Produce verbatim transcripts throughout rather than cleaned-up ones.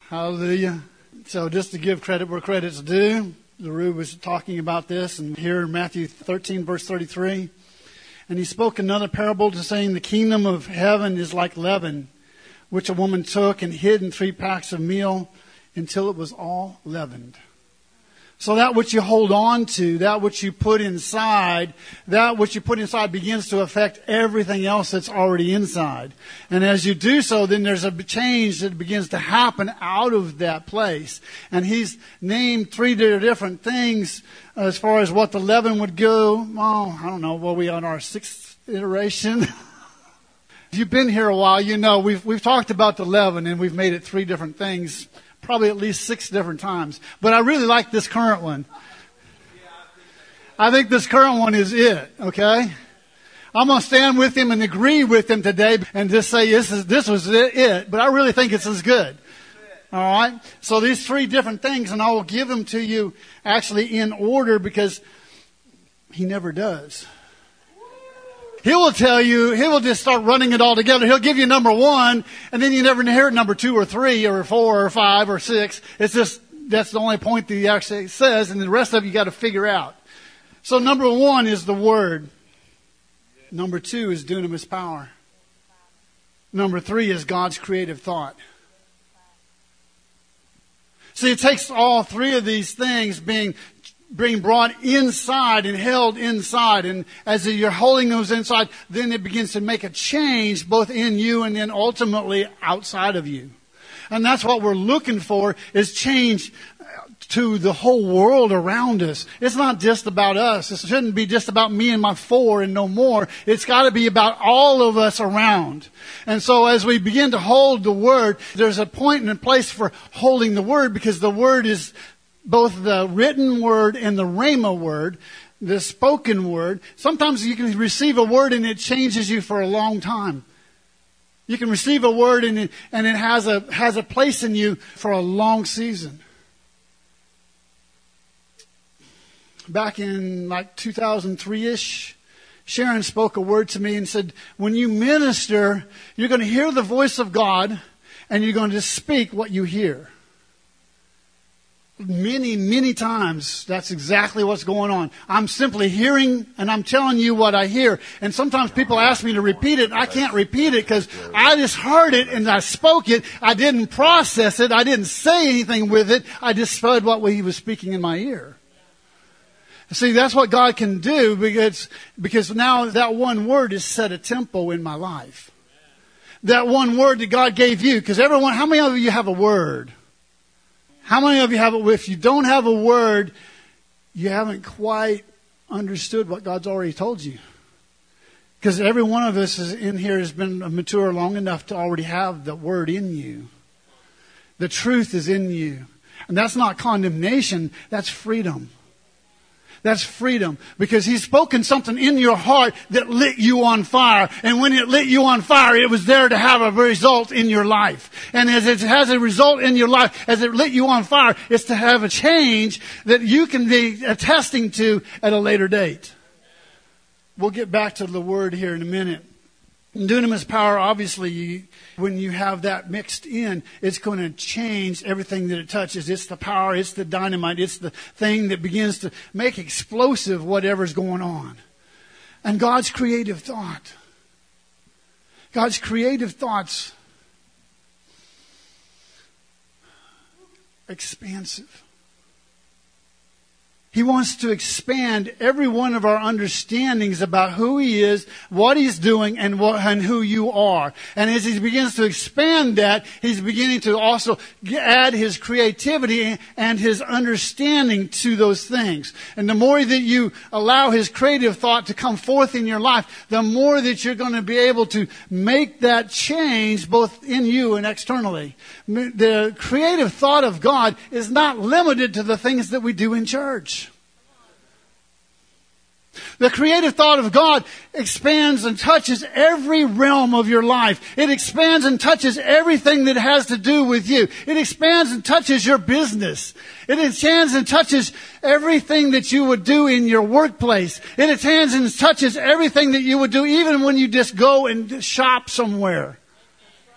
Hallelujah. So just to give credit where credit's due, LaRue was talking about this, and here in Matthew thirteen, verse thirty-three, and he spoke another parable to saying, the kingdom of heaven is like leaven, which a woman took and hid in three packs of meal until it was all leavened. So that which you hold on to, that which you put inside, that which you put inside begins to affect everything else that's already inside. And as you do so, then there's a change that begins to happen out of that place. And he's named three different things as far as what the leaven would go. Oh, I don't know, were we on our sixth iteration? If you've been here a while, you know we've we've talked about the leaven and we've made it three different things. Probably at least six different times. But I really like this current one. I think this current one is it, okay? I'm going to stand with him and agree with him today and just say this is this was it, but I really think it's as good. All right? So these three different things, and I will give them to you actually in order because he never does. He will tell you, he will just start running it all together. He'll give you number one, and then you never hear number two or three or four or five or six. It's just, that's the only point that he actually says, and the rest of you got to figure out. So number one is the Word. Number two is dunamis power. Number three is God's creative thought. See, it takes all three of these things being being brought inside and held inside. And as you're holding those inside, then it begins to make a change both in you and then ultimately outside of you. And that's what we're looking for, is change to the whole world around us. It's not just about us. It shouldn't be just about me and my four and no more. It's got to be about all of us around. And so as we begin to hold the Word, there's a point and a place for holding the Word, because the Word is both the written word and the rhema word, the spoken word. Sometimes you can receive a word and it changes you for a long time. You can receive a word and it, and it has a has a place in you for a long season. Back in like two thousand three-ish, Sharon spoke a word to me and said, when you minister, you're going to hear the voice of God and you're going to speak what you hear. Many, many times, that's exactly what's going on. I'm simply hearing and I'm telling you what I hear. And sometimes people ask me to repeat it. I can't repeat it because I just heard it and I spoke it. I didn't process it. I didn't say anything with it. I just heard what he was speaking in my ear. See, that's what God can do, because, because now that one word has set a tempo in my life. That one word that God gave you. Because everyone, how many of you have a word? How many of you have it? If you don't have a word, you haven't quite understood what God's already told you. Because every one of us is in here has been mature long enough to already have the word in you. The truth is in you. And that's not condemnation, that's freedom. That's freedom, because He's spoken something in your heart that lit you on fire. And when it lit you on fire, it was there to have a result in your life. And as it has a result in your life, as it lit you on fire, it's to have a change that you can be attesting to at a later date. We'll get back to the word here in a minute. Dunamis power, obviously, you, when you have that mixed in, it's going to change everything that it touches. It's the power, it's the dynamite, it's the thing that begins to make explosive whatever's going on. And God's creative thought. God's creative thoughts, expansive. He wants to expand every one of our understandings about who He is, what He's doing, and what, and who you are. And as He begins to expand that, He's beginning to also add His creativity and His understanding to those things. And the more that you allow His creative thought to come forth in your life, the more that you're going to be able to make that change both in you and externally. The creative thought of God is not limited to the things that we do in church. The creative thought of God expands and touches every realm of your life. It expands and touches everything that has to do with you. It expands and touches your business. It expands and touches everything that you would do in your workplace. It expands and touches everything that you would do even when you just go and shop somewhere.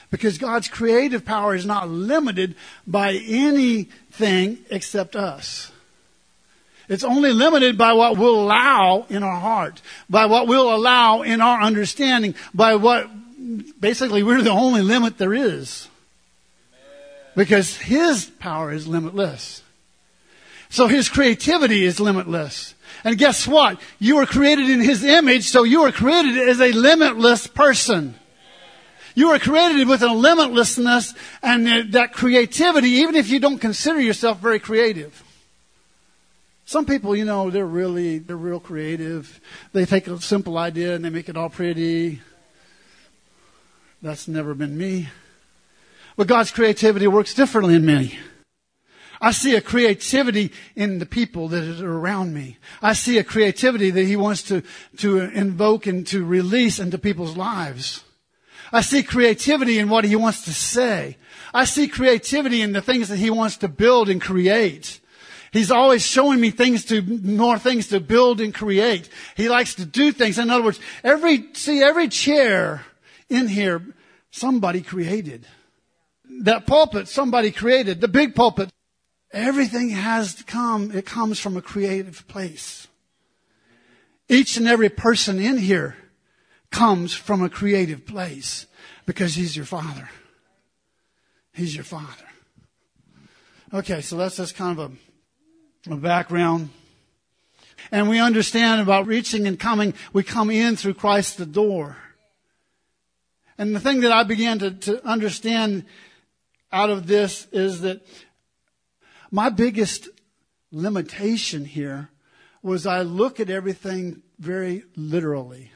Because God's creative power is not limited by anything except us. It's only limited by what we'll allow in our heart, by what we'll allow in our understanding, by what, basically, we're the only limit there is. Because His power is limitless. So His creativity is limitless. And guess what? You were created in His image, so you were created as a limitless person. You were created with a limitlessness and that creativity, even if you don't consider yourself very creative. Some people, you know, they're really, they're real creative. They take a simple idea and they make it all pretty. That's never been me. But God's creativity works differently in me. I see a creativity in the people that are around me. I see a creativity that He wants to, to invoke and to release into people's lives. I see creativity in what He wants to say. I see creativity in the things that He wants to build and create. He's always showing me things to, more things to build and create. He likes to do things. In other words, every, see, every chair in here, somebody created. That pulpit, somebody created. The big pulpit, everything has come, it comes from a creative place. Each and every person in here comes from a creative place because He's your Father. He's your Father. Okay, so that's just kind of a A background. And we understand about reaching and coming. We come in through Christ the door. And the thing that I began to, to understand out of this is that my biggest limitation here was I look at everything very literally.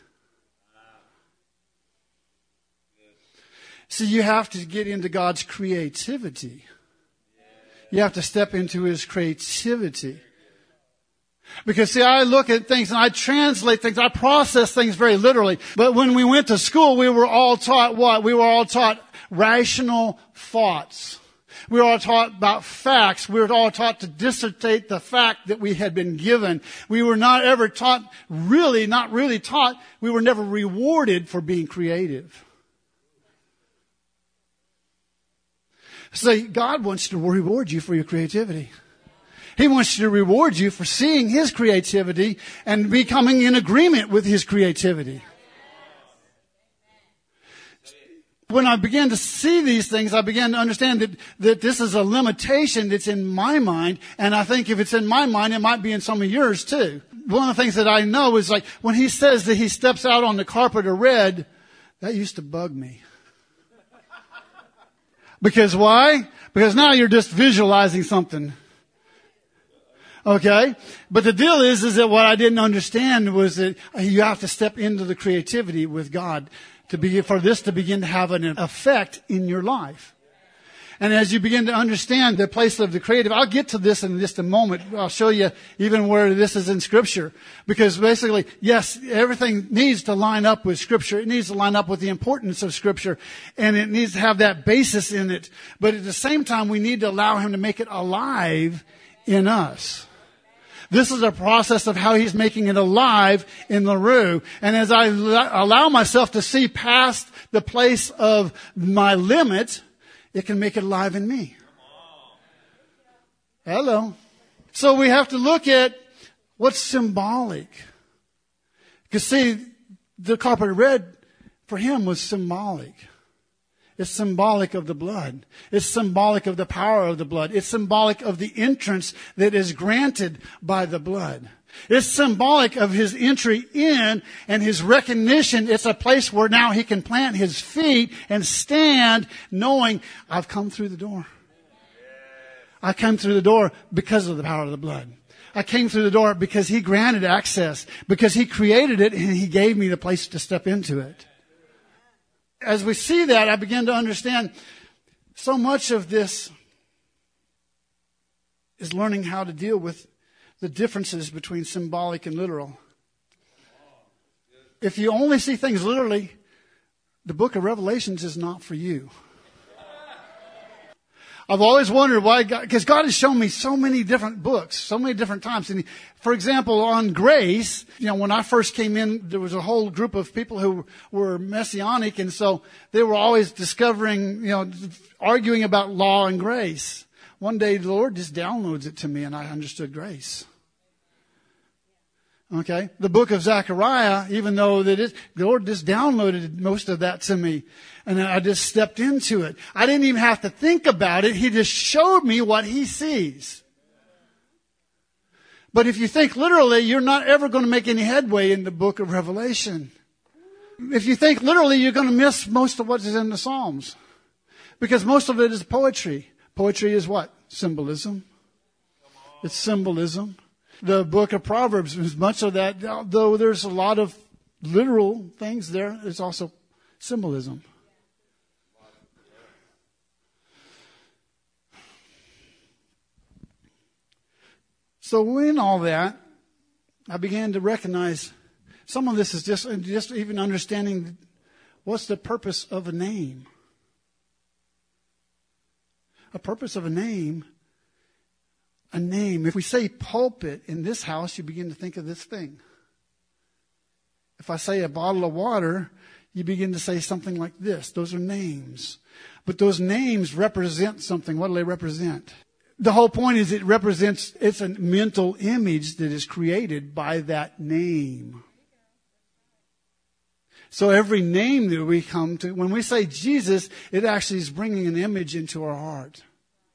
See, you have to get into God's creativity. You have to step into His creativity. Because see, I look at things and I translate things, I process things very literally. But when we went to school, we were all taught what? We were all taught rational thoughts. We were all taught about facts. We were all taught to dissertate the fact that we had been given. We were not ever taught, really, not really taught, we were never rewarded for being creative. See, God wants to reward you for your creativity. He wants to reward you for seeing His creativity and becoming in agreement with His creativity. When I began to see these things, I began to understand that, that this is a limitation that's in my mind. And I think if it's in my mind, it might be in some of yours too. One of the things that I know is like when He says that He steps out on the carpet of red, that used to bug me. Because why? Because now you're just visualizing something. Okay? But the deal is, is that what I didn't understand was that you have to step into the creativity with God to be, for this to begin to have an effect in your life. And as you begin to understand the place of the creative, I'll get to this in just a moment. I'll show you even where this is in Scripture. Because basically, yes, everything needs to line up with Scripture. It needs to line up with the importance of Scripture. And it needs to have that basis in it. But at the same time, we need to allow Him to make it alive in us. This is a process of how He's making it alive in LaRue. And as I allow myself to see past the place of my limit, it can make it alive in me. Hello. So we have to look at what's symbolic. Because see, the carpet of red for Him was symbolic. It's symbolic of the blood. It's symbolic of the power of the blood. It's symbolic of the entrance that is granted by the blood. It's symbolic of His entry in and His recognition. It's a place where now He can plant His feet and stand knowing, I've come through the door. I came through the door because of the power of the blood. I came through the door because He granted access, because He created it and He gave me the place to step into it. As we see that, I begin to understand so much of this is learning how to deal with the differences between symbolic and literal. If you only see things literally, the book of Revelations is not for you. I've always wondered why God, because God has shown me so many different books, so many different times. And he, for example, on grace, you know, when I first came in, there was a whole group of people who were messianic. And so they were always discovering, you know, arguing about law and grace. One day the Lord just downloads it to me and I understood grace. Okay. The book of Zechariah, even though that it, the Lord just downloaded most of that to me. And I just stepped into it. I didn't even have to think about it. He just showed me what he sees. But if you think literally, you're not ever going to make any headway in the book of Revelation. If you think literally, you're going to miss most of what is in the Psalms. Because most of it is poetry. Poetry is what? Symbolism. It's symbolism. The book of Proverbs is much of that, though there's a lot of literal things there, it's also symbolism. So in all that, I began to recognize some of this is just, just even understanding what's the purpose of a name. A purpose of a name, a name. If we say pulpit in this house, you begin to think of this thing. If I say a bottle of water, you begin to say something like this. Those are names. But those names represent something. What do they represent? The whole point is it represents, it's a mental image that is created by that name. So every name that we come to, when we say Jesus, it actually is bringing an image into our heart.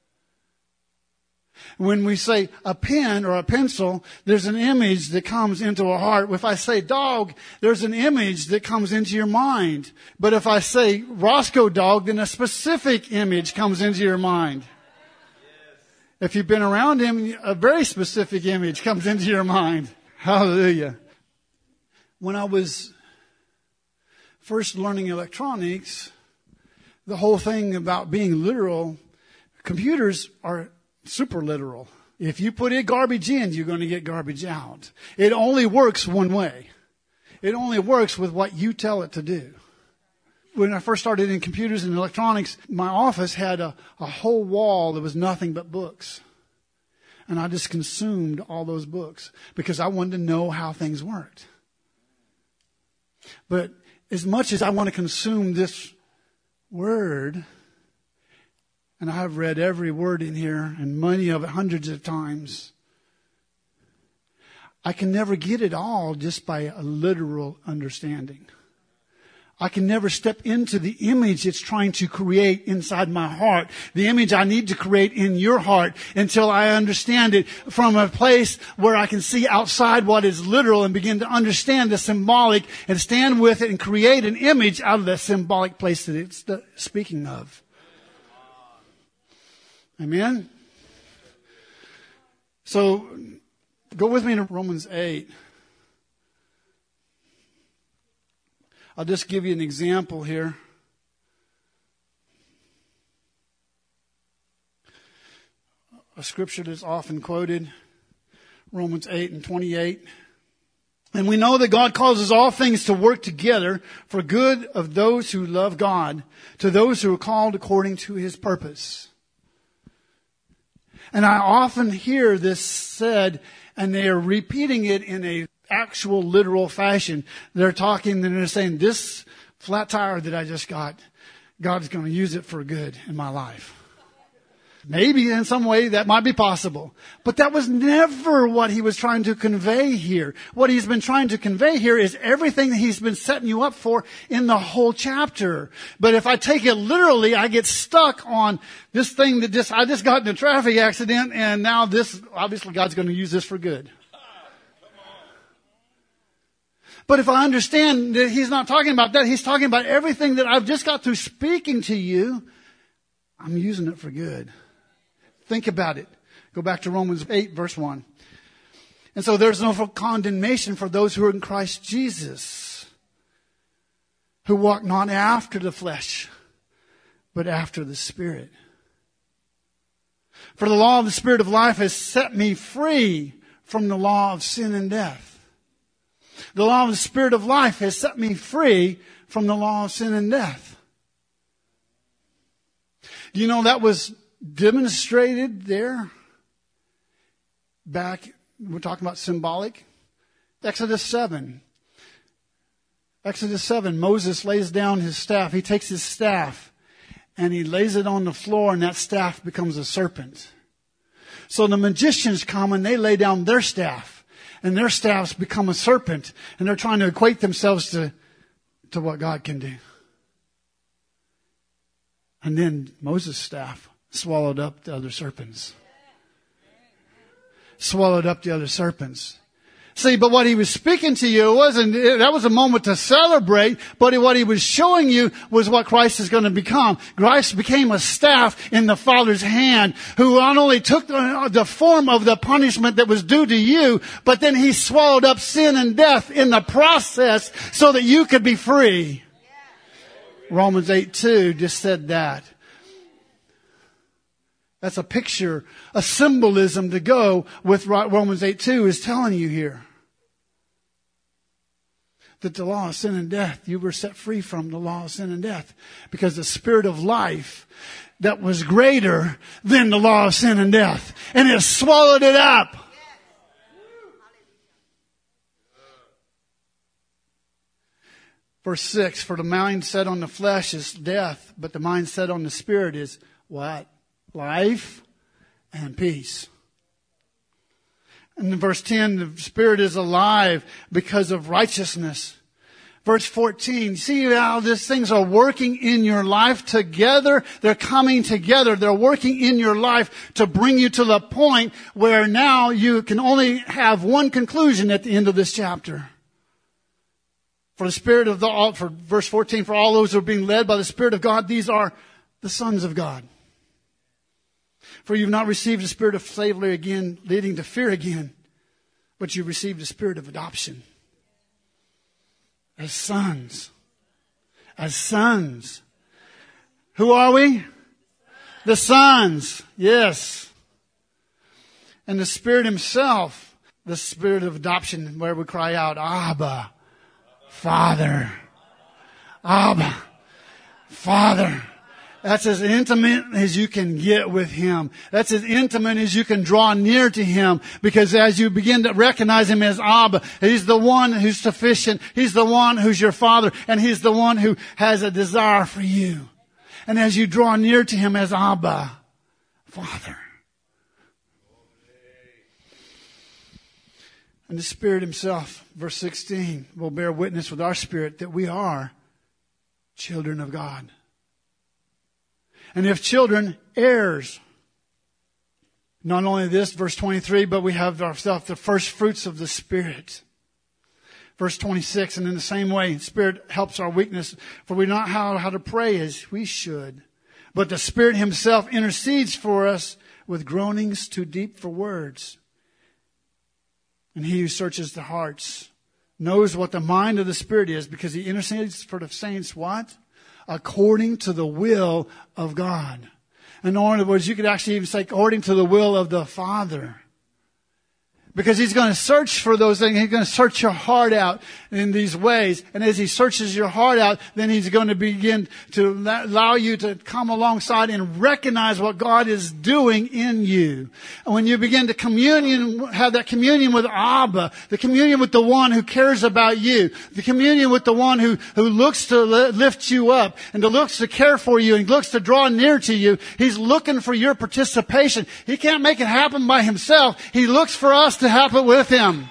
When we say a pen or a pencil, there's an image that comes into our heart. If I say dog, there's an image that comes into your mind. But if I say Roscoe dog, then a specific image comes into your mind. If you've been around him, a very specific image comes into your mind. Hallelujah. When I was first learning electronics, the whole thing about being literal, computers are super literal. If you put in garbage in, you're going to get garbage out. It only works one way. It only works with what you tell it to do. When I first started in computers and electronics, my office had a, a whole wall that was nothing but books. And I just consumed all those books because I wanted to know how things worked. But as much as I want to consume this word, and I have read every word in here and many of it hundreds of times, I can never get it all just by a literal understanding. I can never step into the image it's trying to create inside my heart, the image I need to create in your heart, until I understand it from a place where I can see outside what is literal and begin to understand the symbolic and stand with it and create an image out of that symbolic place that it's speaking of. Amen? So, go with me to Romans eight. I'll just give you an example here. A scripture that's often quoted, Romans eight and twenty-eight. And we know that God causes all things to work together for good of those who love God, to those who are called according to his purpose. And I often hear this said, and they are repeating it in a actual literal fashion. They're talking and they're saying, this flat tire that I just got, God's going to use it for good in my life. Maybe in some way that might be possible. But that was never what he was trying to convey here. What he's been trying to convey here is everything that he's been setting you up for in the whole chapter. But if I take it literally, I get stuck on this thing that just, I just got in a traffic accident and now this, obviously God's going to use this for good. But if I understand that he's not talking about that, he's talking about everything that I've just got through speaking to you, I'm using it for good. Think about it. Go back to Romans eight, verse one. And so there's no condemnation for those who are in Christ Jesus, who walk not after the flesh, but after the Spirit. For the law of the Spirit of life has set me free from the law of sin and death. The law of the Spirit of life has set me free from the law of sin and death. You know, that was demonstrated there. Back, we're talking about symbolic. Exodus seven. Exodus seven, Moses lays down his staff. He takes his staff and he lays it on the floor, and that staff becomes a serpent. So the magicians come and they lay down their staff, and their staffs become a serpent, and they're trying to equate themselves to, to what God can do. And then Moses' staff swallowed up the other serpents. Swallowed up the other serpents. See, but what he was speaking to you wasn't, that was a moment to celebrate, but what he was showing you was what Christ is going to become. Christ became a staff in the Father's hand, who not only took the, the form of the punishment that was due to you, but then he swallowed up sin and death in the process so that you could be free. Romans eight two just said that. That's a picture, a symbolism to go with Romans eight two is telling you here. That the law of sin and death, you were set free from the law of sin and death. Because the Spirit of life that was greater than the law of sin and death. And it swallowed it up. Verse six, for the mind set on the flesh is death, but the mind set on the Spirit is what? Life and peace. And in verse ten, the Spirit is alive because of righteousness. Verse fourteen, see how these things are working in your life together? They're coming together. They're working in your life to bring you to the point where now you can only have one conclusion at the end of this chapter. For the Spirit of the, for verse fourteen, for all those who are being led by the Spirit of God, these are the sons of God. For you've not received a spirit of slavery again, leading to fear again, but you received a spirit of adoption. As sons. As sons. Who are we? The sons. Yes. And the Spirit Himself, the spirit of adoption, where we cry out, Abba, Father. Abba, Father. That's as intimate as you can get with Him. That's as intimate as you can draw near to Him. Because as you begin to recognize Him as Abba, He's the one who's sufficient. He's the one who's your Father. And He's the one who has a desire for you. And as you draw near to Him as Abba, Father. And the Spirit Himself, verse sixteen, will bear witness with our spirit that we are children of God. And if children, heirs. Not only this, verse twenty-three, but we have ourselves the first fruits of the Spirit. Verse twenty-six, and in the same way, Spirit helps our weakness, for we know how, how to pray as we should. But the Spirit Himself intercedes for us with groanings too deep for words. And He who searches the hearts knows what the mind of the Spirit is, because He intercedes for the saints, what? According to the will of God. In other words, you could actually even say according to the will of the Father. Because He's going to search for those things. He's going to search your heart out in these ways. And as He searches your heart out, then He's going to begin to allow you to come alongside and recognize what God is doing in you. And when you begin to communion, have that communion with Abba, the communion with the one who cares about you, the communion with the one who, who looks to lift you up and to looks to care for you and looks to draw near to you, He's looking for your participation. He can't make it happen by Himself. He looks for us to happen with Him.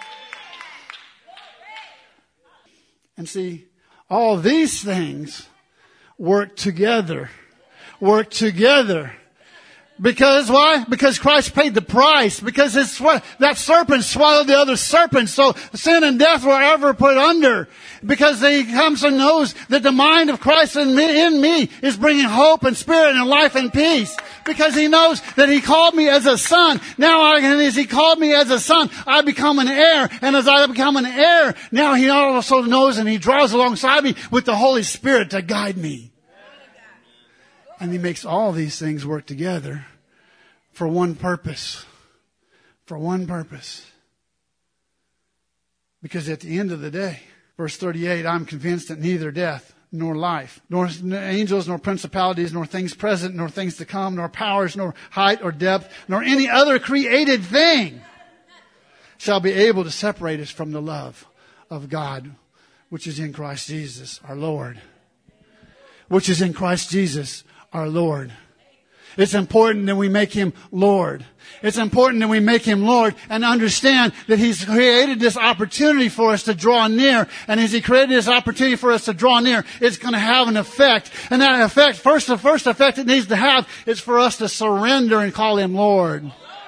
And see, all these things work together. Work together. Because why? Because Christ paid the price. Because his, that serpent swallowed the other serpent. So sin and death were ever put under. Because He comes and knows that the mind of Christ in me, in me is bringing hope and spirit and life and peace. Because He knows that He called me as a son. Now, I, and as He called me as a son, I become an heir. And as I become an heir, now He also knows and He draws alongside me with the Holy Spirit to guide me. And He makes all these things work together for one purpose. For one purpose. Because at the end of the day, verse thirty-eight, I'm convinced that neither death, nor life, nor angels, nor principalities, nor things present, nor things to come, nor powers, nor height or depth, nor any other created thing shall be able to separate us from the love of God, which is in Christ Jesus, our Lord. Which is in Christ Jesus, our Lord. It's important that we make Him Lord. It's important that we make Him Lord and understand that He's created this opportunity for us to draw near. And as He created this opportunity for us to draw near, it's going to have an effect. And that effect, first, the first effect it needs to have is for us to surrender and call Him Lord.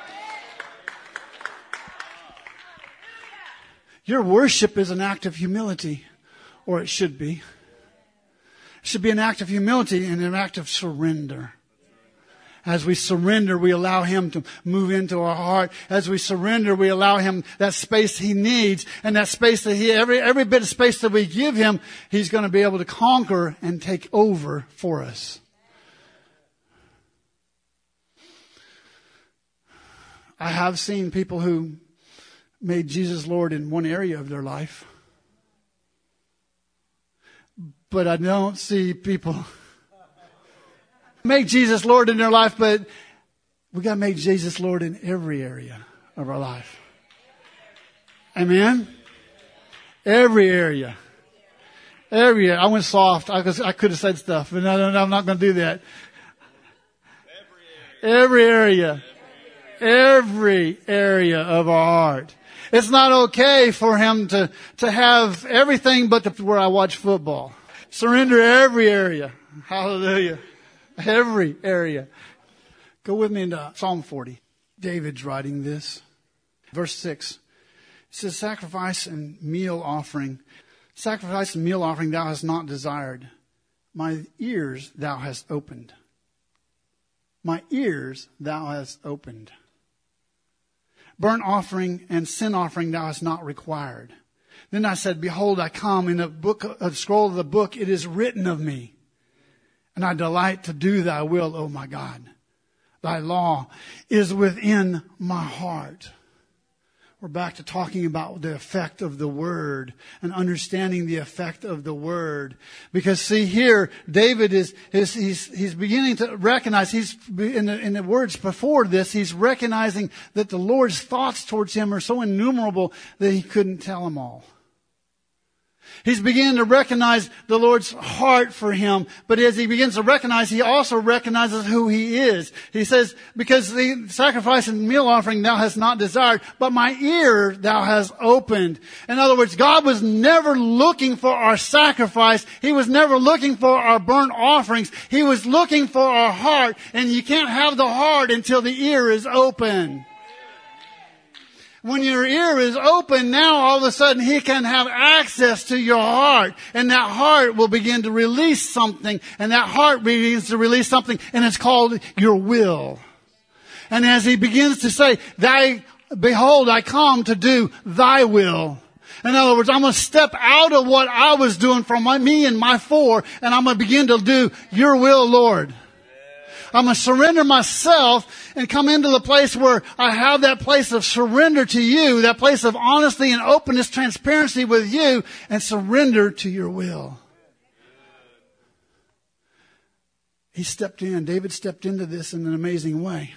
Your worship is an act of humility, or it should be. It should be an act of humility and an act of surrender. As we surrender, we allow Him to move into our heart. As we surrender, we allow Him that space He needs. And that space that He, every, every bit of space that we give Him, He's going to be able to conquer and take over for us. I have seen people who made Jesus Lord in one area of their life. But I don't see people make Jesus Lord in their life, but we got to make Jesus Lord in every area of our life. Amen? Every area. Every area. I went soft. I, was, I could have said stuff, but no, no, no, I'm not going to do that. Every area. Every area of our heart. It's not okay for Him to, to have everything but the, where I watch football. Surrender every area. Hallelujah. Every area. Go with me into Psalm forty. David's writing this. Verse six. It says, sacrifice and meal offering. Sacrifice and meal offering thou hast not desired. My ears thou hast opened. My ears thou hast opened. Burnt offering and sin offering thou hast not required. Then I said, behold, I come. In the book, a scroll of the book, it is written of me. And I delight to do thy will, O my God. Thy law is within my heart. We're back to talking about the effect of the word and understanding the effect of the word. Because see here, David is, is he's, he's beginning to recognize, he's in the, in the words before this, he's recognizing that the Lord's thoughts towards him are so innumerable that he couldn't tell them all. He's beginning to recognize the Lord's heart for him. But as he begins to recognize, he also recognizes who he is. He says, because the sacrifice and meal offering thou hast not desired, but my ear thou hast opened. In other words, God was never looking for our sacrifice. He was never looking for our burnt offerings. He was looking for our heart. And you can't have the heart until the ear is open. When your ear is open, now all of a sudden He can have access to your heart. And that heart will begin to release something. And that heart begins to release something. And it's called your will. And as He begins to say, Thy, behold, I come to do thy will. In other words, I'm going to step out of what I was doing from my, me and my four. And I'm going to begin to do your will, Lord. I'm going to surrender myself and come into the place where I have that place of surrender to you, that place of honesty and openness, transparency with you, and surrender to your will. He stepped in. David stepped into this in an amazing way.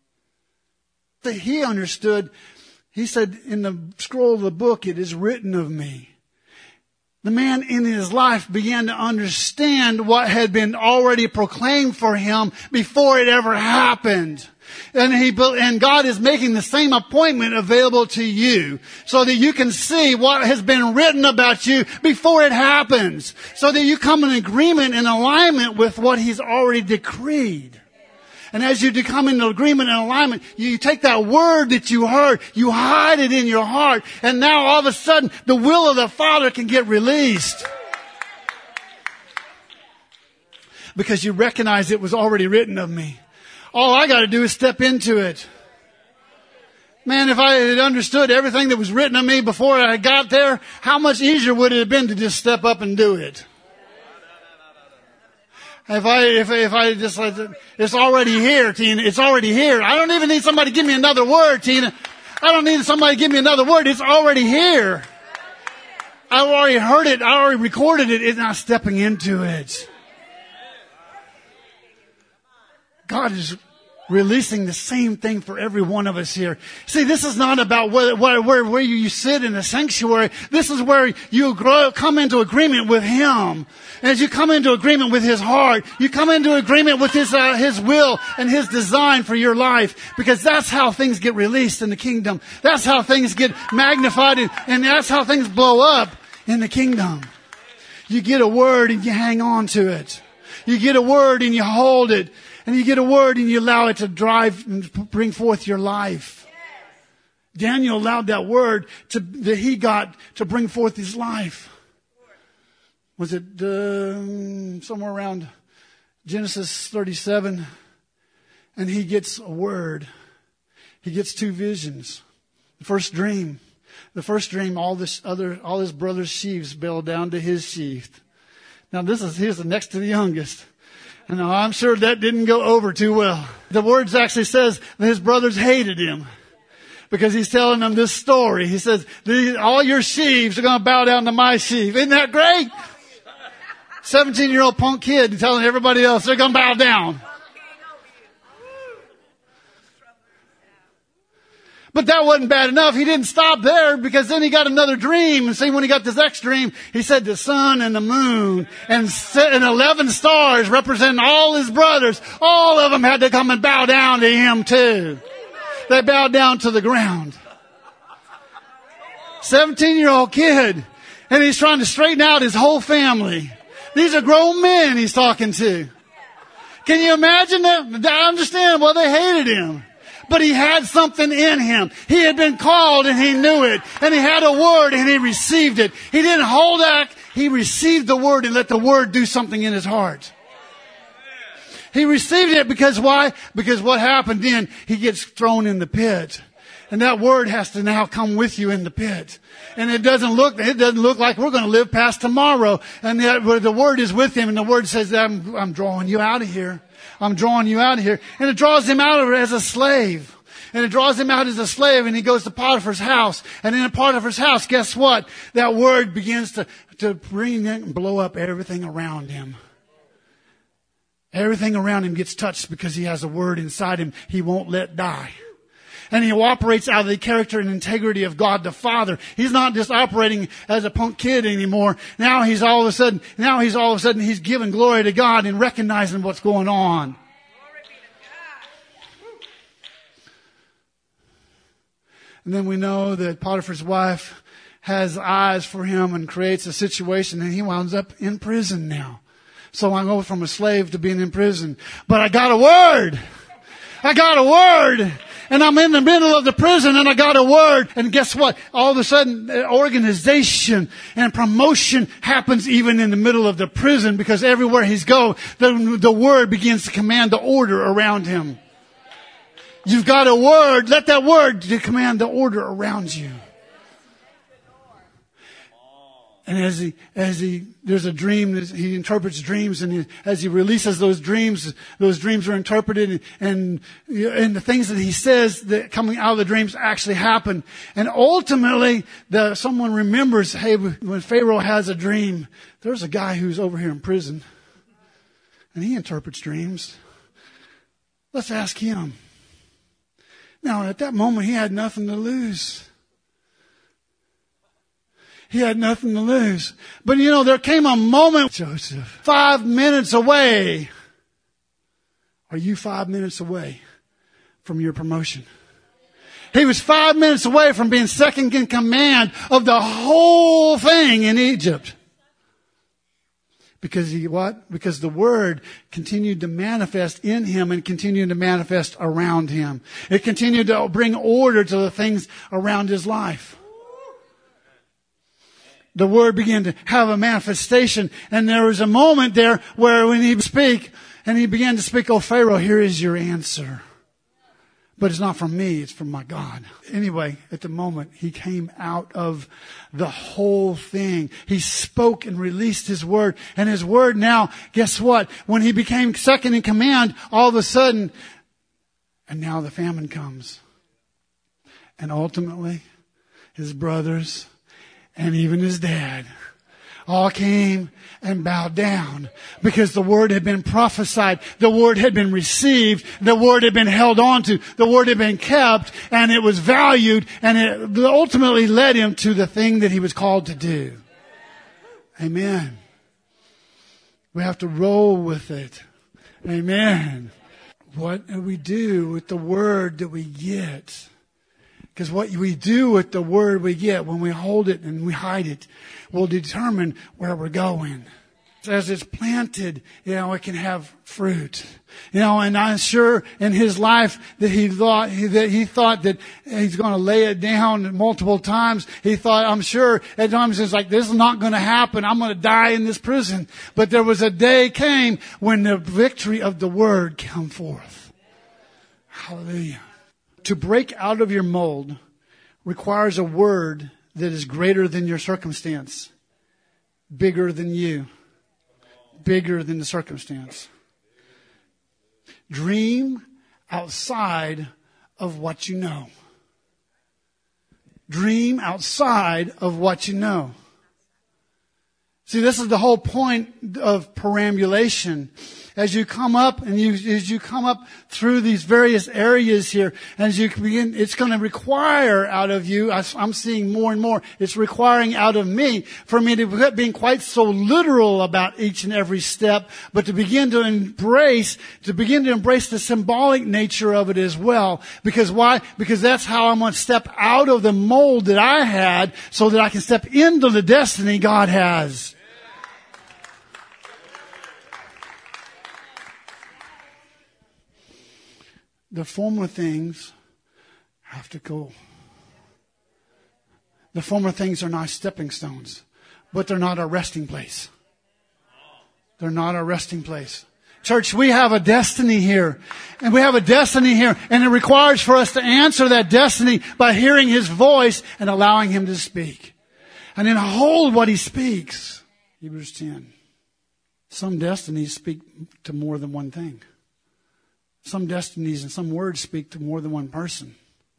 He understood. He said, in the scroll of the book, it is written of me. The man in his life began to understand what had been already proclaimed for him before it ever happened. And he, and God is making the same appointment available to you so that you can see what has been written about you before it happens. So that you come in agreement and alignment with what He's already decreed. And as you come into agreement and alignment, you take that word that you heard, you hide it in your heart, and now all of a sudden, the will of the Father can get released. Because you recognize it was already written of me. All I got to do is step into it. Man, if I had understood everything that was written of me before I got there, how much easier would it have been to just step up and do it? If I, if, if I just like, it's already here, Tina. It's already here. I don't even need somebody to give me another word, Tina. I don't need somebody to give me another word. It's already here. I already heard it. I already recorded it. It's not stepping into it. God is releasing the same thing for every one of us here. See, this is not about where, where, where, where you sit in a sanctuary. This is where you grow, come into agreement with Him. And as you come into agreement with His heart, you come into agreement with His, uh, His will and His design for your life. Because that's how things get released in the kingdom. That's how things get magnified, and, and that's how things blow up in the kingdom. You get a word and you hang on to it. You get a word and you hold it. And you get a word and you allow it to drive and bring forth your life. Daniel allowed that word to, that he got to bring forth his life. Was it uh, somewhere around Genesis thirty-seven? And he gets a word. He gets two visions. The first dream. The first dream, all this other, all his brother's sheaves bow down to his sheaf. Now this is, here's the next to the youngest. And I'm sure that didn't go over too well. The words actually says that his brothers hated him because he's telling them this story. He says, all your sheaves are going to bow down to my sheaf. Isn't that great? seventeen-year-old punk kid telling everybody else they're going to bow down. But that wasn't bad enough. He didn't stop there, because then he got another dream. And see, when he got this next dream, he said the sun and the moon and, and eleven stars representing all his brothers, all of them had to come and bow down to him too. They bowed down to the ground. seventeen-year-old kid. And he's trying to straighten out his whole family. These are grown men he's talking to. Can you imagine that? I understand why they hated him. But he had something in him. He had been called and he knew it. And he had a word and he received it. He didn't hold back. He received the word and let the word do something in his heart. He received it because why? Because what happened then, he gets thrown in the pit. And that word has to now come with you in the pit. And it doesn't look, it doesn't look like we're going to live past tomorrow. And the, the word is with him, and the word says, I'm, I'm drawing you out of here. I'm drawing you out of here. And it draws him out of it as a slave. And it draws him out as a slave, and he goes to Potiphar's house. And in Potiphar's house, guess what? That word begins to, to bring in and blow up everything around him. Everything around him gets touched because he has a word inside him he won't let die. And he operates out of the character and integrity of God the Father. He's not just operating as a punk kid anymore. Now he's all of a sudden, now he's all of a sudden, he's giving glory to God and recognizing what's going on. And then we know that Potiphar's wife has eyes for him and creates a situation, and he winds up in prison now. So I go from a slave to being in prison. But I got a word. I got a word. And I'm in the middle of the prison and I got a word. And guess what? All of a sudden, organization and promotion happens even in the middle of the prison, because everywhere he's go, the, the word begins to command the order around him. You've got a word. Let that word command the order around you. And as he, as he, there's a dream, he interprets dreams, and he, as he releases those dreams, those dreams are interpreted, and, and the things that he says that coming out of the dreams actually happen. And ultimately, the, someone remembers, hey, when Pharaoh has a dream, there's a guy who's over here in prison, and he interprets dreams. Let's ask him. Now, at that moment, he had nothing to lose. He had nothing to lose. But you know, there came a moment, Joseph, five minutes away. Are you five minutes away from your promotion? He was five minutes away from being second in command of the whole thing in Egypt. Because he what? Because the word continued to manifest in him and continued to manifest around him. It continued to bring order to the things around his life. The word began to have a manifestation, and there was a moment there where when he speak, and he began to speak, "Oh Pharaoh, here is your answer. But it's not from me, it's from my God." Anyway, at the moment, he came out of the whole thing. He spoke and released his word. And his word now, guess what? When he became second in command, all of a sudden, and now the famine comes. And ultimately, his brothers and even his dad all came and bowed down because the word had been prophesied. The word had been received. The word had been held on to. The word had been kept, and it was valued, and it ultimately led him to the thing that he was called to do. Amen. We have to roll with it. Amen. What do we do with the word that we get? Because what we do with the word we get, when we hold it and we hide it, will determine where we're going. As it's planted, you know, it can have fruit. You know, and I'm sure in his life that he thought that he thought that he's going to lay it down multiple times. He thought, I'm sure at times it's like, this is not going to happen. I'm going to die in this prison. But there was a day came when the victory of the word came forth. Hallelujah. To break out of your mold requires a word that is greater than your circumstance, bigger than you, bigger than the circumstance. Dream outside of what you know. Dream outside of what you know. See, this is the whole point of perambulation. As you come up and you, as you come up through these various areas here, as you begin, it's going to require out of you, I'm seeing more and more, it's requiring out of me for me to quit being quite so literal about each and every step, but to begin to embrace, to begin to embrace the symbolic nature of it as well. Because why? Because that's how I'm going to step out of the mold that I had so that I can step into the destiny God has. The former things have to go. The former things are not stepping stones, but they're not our resting place. They're not our resting place. Church, we have a destiny here. And we have a destiny here. And it requires for us to answer that destiny by hearing His voice and allowing Him to speak. And then hold what He speaks. Hebrews ten. Some destinies speak to more than one thing. Some destinies and some words speak to more than one person.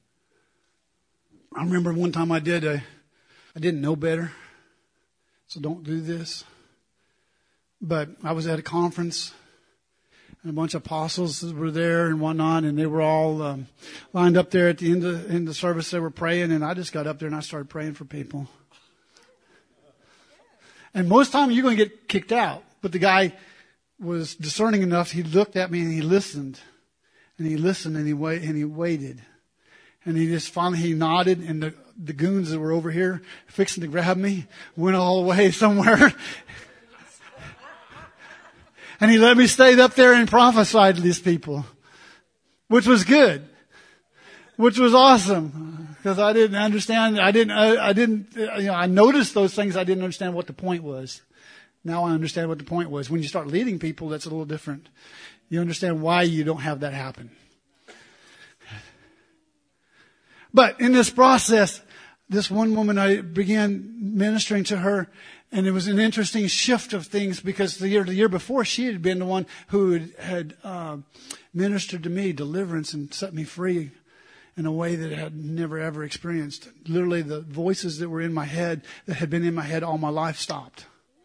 I remember one time I did a, I didn't know better, so don't do this. But I was at a conference, and a bunch of apostles were there and whatnot, and they were all um, lined up there at the end of, end of the service. They were praying, and I just got up there and I started praying for people. And most time you're going to get kicked out, but the guy was discerning enough. He looked at me and he listened. And he listened and he wait and he waited. And he just finally he nodded, and the, the goons that were over here fixing to grab me went all the way somewhere. And he let me stay up there and prophesy to these people, which was good, which was awesome, because I didn't understand. I didn't. I, I didn't. You know, I noticed those things. I didn't understand what the point was. Now I understand what the point was. When you start leading people, that's a little different. You understand why you don't have that happen. But in this process, this one woman, I began ministering to her, and it was an interesting shift of things, because the year the year before, she had been the one who had, had uh, ministered to me deliverance and set me free in a way that I had never ever experienced. Literally, the voices that were in my head, that had been in my head all my life, stopped.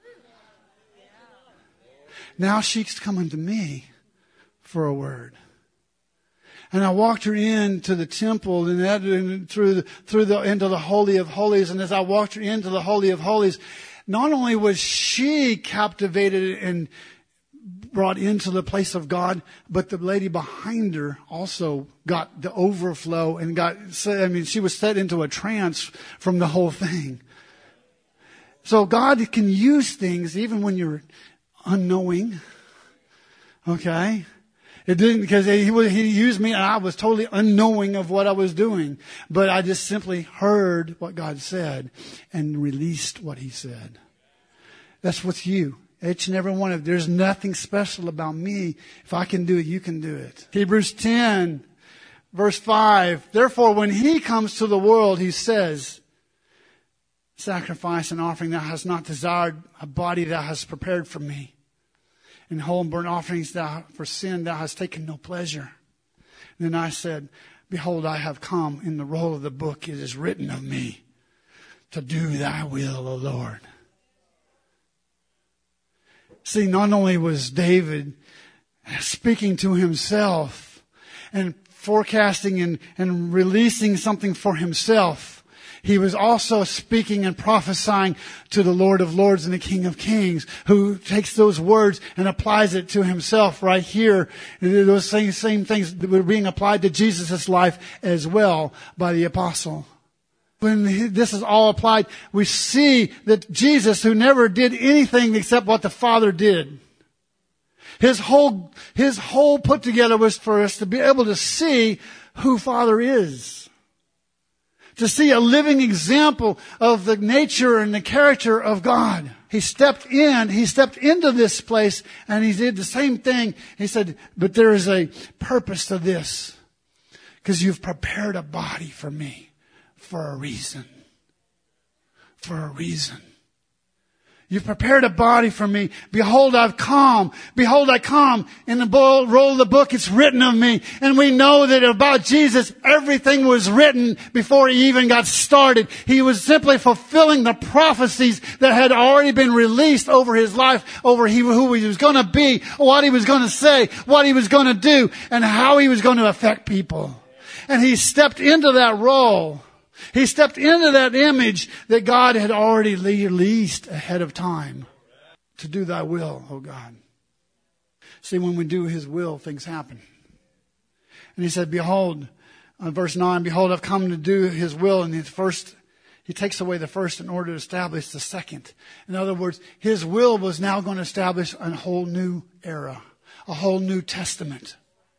Now she's coming to me for a word. And I walked her into the temple and, that, and through the, through the, into the Holy of Holies. And as I walked her into the Holy of Holies, not only was she captivated and brought into the place of God, but the lady behind her also got the overflow and got, I mean, she was set into a trance from the whole thing. So God can use things even when you're unknowing. Okay? It didn't, because he, he used me and I was totally unknowing of what I was doing. But I just simply heard what God said and released what He said. That's what's you. Each and every one of you. There's nothing special about me. If I can do it, you can do it. Hebrews ten, verse five. Therefore, when He comes to the world, He says, sacrifice and offering thou hast not desired, a body thou hast prepared for me. And whole and burnt offerings thou for sin thou hast taken no pleasure. And then I said, behold, I have come. In the roll of the book it is written of me to do thy will, O Lord. See, not only was David speaking to himself and forecasting and, and releasing something for himself, he was also speaking and prophesying to the Lord of Lords and the King of Kings, who takes those words and applies it to himself right here. Those same, same things that were being applied to Jesus' life as well by the apostle. When this is all applied, we see that Jesus, who never did anything except what the Father did, his whole, his whole put together was for us to be able to see who Father is. To see a living example of the nature and the character of God. He stepped in, he stepped into this place and he did the same thing. He said, but there is a purpose to this. Because you've prepared a body for me for a reason. For a reason. You've prepared a body for me. Behold, I've come. Behold, I come. In the roll of the book, it's written of me. And we know that about Jesus, everything was written before he even got started. He was simply fulfilling the prophecies that had already been released over his life, over he, who he was going to be, what he was going to say, what he was going to do, and how he was going to affect people. And he stepped into that role. He stepped into that image that God had already released ahead of time. To do thy will, O God. See, when we do his will, things happen. And he said, behold, on verse nine, behold, I've come to do his will. And the first, he takes away the first in order to establish the second. In other words, his will was now going to establish a whole new era, a whole new testament.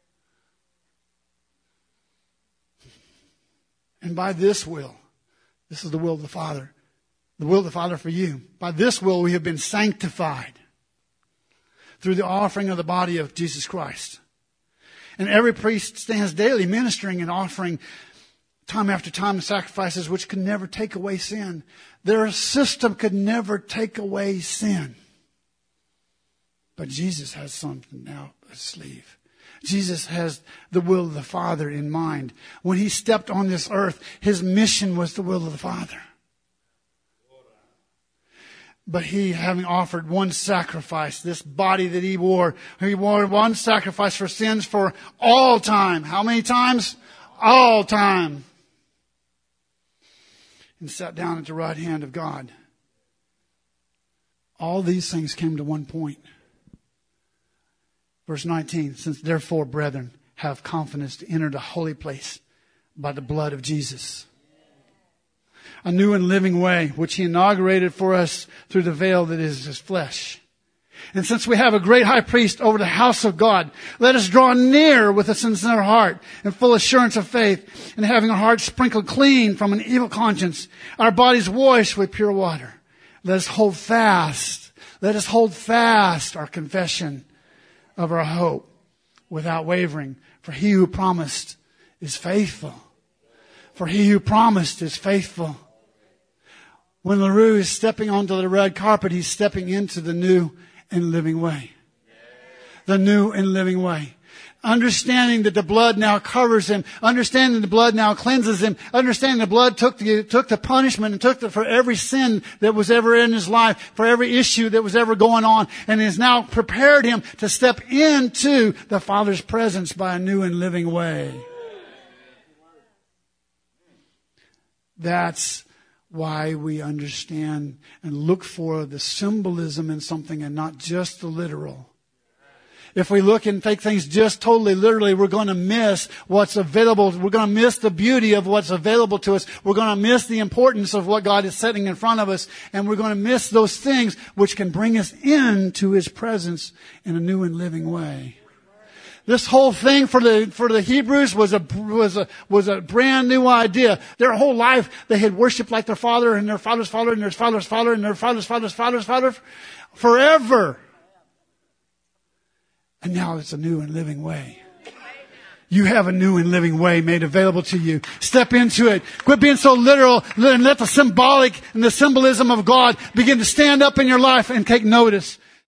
And by this will, this is the will of the Father, the will of the Father for you. By this will we have been sanctified through the offering of the body of Jesus Christ. And every priest stands daily ministering and offering time after time sacrifices which could never take away sin. Their system could never take away sin. But Jesus has something now up his sleeve. Jesus has the will of the Father in mind. When he stepped on this earth, his mission was the will of the Father. But he, having offered one sacrifice, this body that he wore, he wore one sacrifice for sins for all time. How many times? All time. And sat down at the right hand of God. All these things came to one point. Verse nineteen, since therefore, brethren, have confidence to enter the holy place by the blood of Jesus. A new and living way, which he inaugurated for us through the veil that is his flesh. And since we have a great high priest over the house of God, let us draw near with a sincere heart and full assurance of faith, and having our hearts sprinkled clean from an evil conscience, our bodies washed with pure water. Let us hold fast, let us hold fast our confession of our hope without wavering. For he who promised is faithful. For he who promised is faithful. When LaRue is stepping onto the red carpet, he's stepping into the new and living way. The new and living way. Understanding that the blood now covers him. Understanding the blood now cleanses him. Understanding the blood took the, took the punishment and took the, for every sin that was ever in his life, for every issue that was ever going on, and has now prepared him to step into the Father's presence by a new and living way. That's why we understand and look for the symbolism in something and not just the literal. If we look and take things just totally literally, we're going to miss what's available. We're going to miss the beauty of what's available to us. We're going to miss the importance of what God is setting in front of us. And we're going to miss those things which can bring us into his presence in a new and living way. This whole thing for the, for the Hebrews was a, was a, was a brand new idea. Their whole life, they had worshiped like their father and their father's father and their father's father and their father's father's father's father forever. And now it's a new and living way. You have a new and living way made available to you. Step into it. Quit being so literal and let the symbolic and the symbolism of God begin to stand up in your life and take notice.